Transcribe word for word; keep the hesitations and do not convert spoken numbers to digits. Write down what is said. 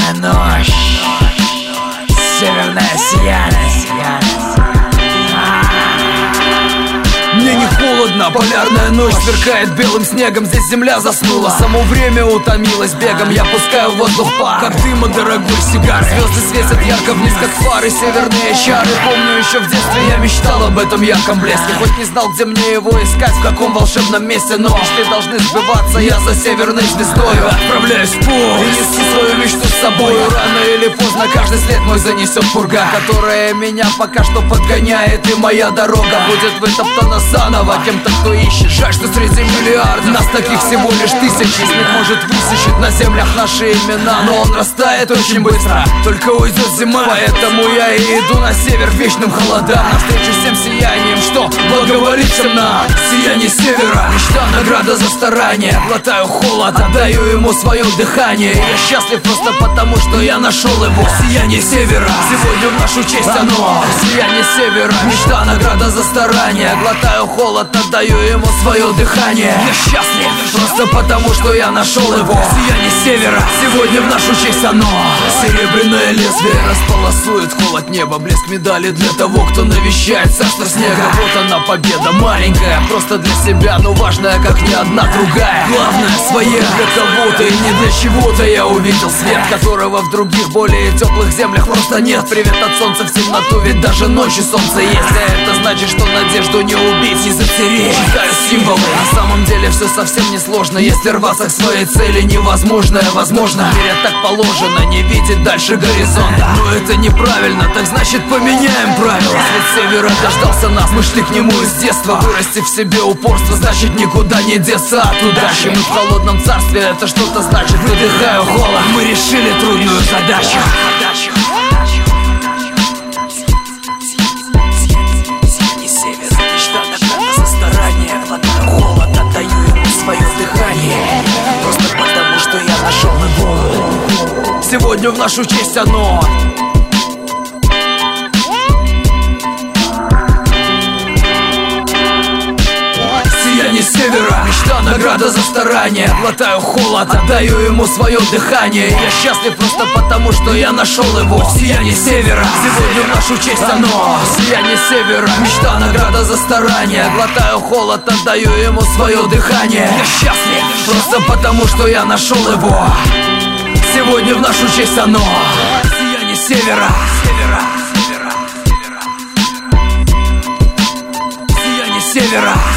Полярная ночь, северное сияние. Мне не холодно, полярная ночь сверкает белым снегом. Здесь земля заснула, само время утомилось бегом. Я пускаю в воздух пар, как дыма дорогой сигары. Звезды светят ярко вниз, как фары, северные чары. Помню, еще в детстве я мечтал об этом ярком блеске. Хоть не знал, где мне его искать, в каком волшебном месте. Но мечты должны сбываться, я за северной звездою отправляюсь в путь и несу свою мечту с собой. Рано или поздно каждый след мой занесет пурга, которая меня пока что подгоняет. И моя дорога будет вытоптана заново кем-то, кто ищет. Жаль, что среди миллиардов нас таких всего лишь тысячи. Из них может высечет на землях наши имена, но он растает очень быстро, только уйдет зима. Поэтому я и иду на север к вечным холодам, навстречу всем сиянием, что благоволит всем нам. Сияние севера, мечта, награда за старание. Глотаю холод, отдаю ему свое дыхание. Я счастлив просто потому, что я нашел его. Сияние севера, сегодня в нашу честь оно. Сияние севера, мечта, награда за старание. Глотаю холод, отдаю ему свое дыхание. Я счастлив просто потому, что я нашел его. Сияние севера, сегодня в нашу честь оно. Серебряное лезвие располосует холод неба. Блеск медали для того, кто навещает царство снега. Вот она победа, маленькая, просто для себя, но важная, как ни одна другая. Главное своя, для кого-то и не для чего-то. Я увидел свет, которого в других более теплых землях просто нет. Привет от солнца в темноту, ведь даже ночью солнце есть. А это значит, что надежду не убить, не затереть. Читаю символы, на самом деле все совсем не сложно. Если рваться к своей цели, невозможное возможно. В мире так положено, не видеть дальше горизонта. Но это неправильно, так значит поменяем правила. Свет севера дождался нас, мы шли к нему из детства. Вырасти в себе упорство, значит никуда не деться от удачи. Мы в холодном царстве, это что-то значит. Выдыхаю холод, мы решили трудную задачу. Сегодня в нашу честь оно. Сияние севера, мечта, награда за старание. Глотаю холод, отдаю ему свое дыхание. Я счастлив просто потому, что я нашел его. Сияние севера, сегодня в нашу честь оно. Сияние севера, мечта, награда за старание. Глотаю холод, отдаю ему свое дыхание. Я счастлив просто потому, что я нашел его. Сегодня в нашу честь оно. Сияние севера, севера, севера, севера. Сияние севера.